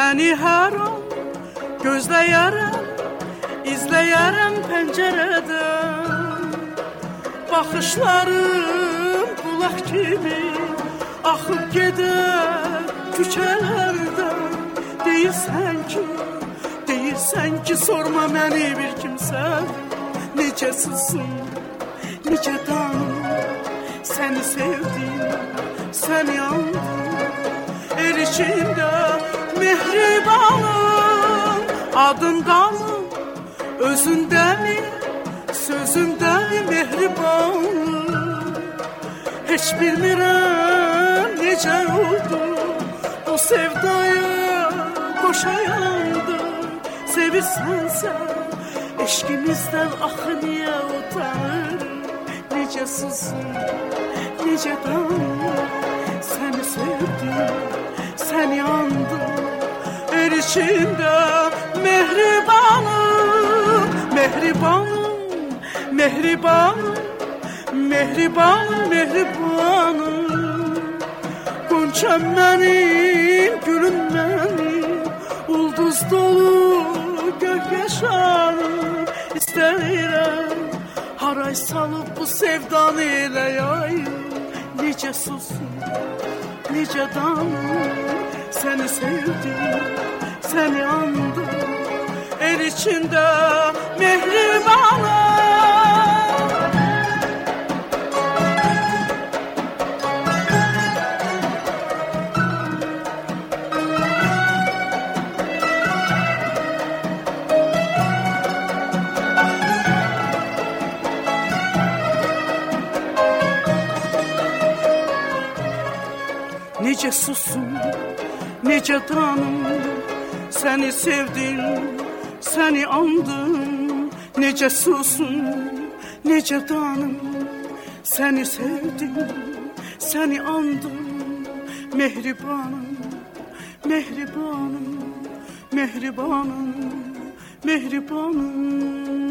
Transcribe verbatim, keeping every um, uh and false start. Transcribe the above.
Səni hər an gözləyərəm, izləyərəm pəncərədən. Baxışlarım bulaq kimi axıb gedər küçələrdən. Deyirsən ki, deyirsən ki, sorma məni bir kimsən. Necəsisin, necə tanım, səni sevdim, səni andım. El içində mehribanım, adındanım, özündəmi, sözündəmi mehribanım. Heç bilmirəm necə oldu, o sevdaya qoşayandı. Sevirsənsən, eşqimizdən axı niyə utanır? Necə susun, necə tanım, səni sevdim, səni andım. El içində mehribanım, mehribanım, mehribanım, mehribanım, mehribanım. Qonçam mənim, gülüm mənim, ulduz dolu gökyəşanım. İstəyirəm haray salıb bu sevdanı elə yayım. Necə susun, necə danım, səni sevdim, səni andım. El içində mehribanım. Necə susun, necə tanım, səni sevdim, səni andım. Necə susun, necə tanım, səni sevdim, səni andım. Mehribanım, mehribanım, mehribanım, mehribanım.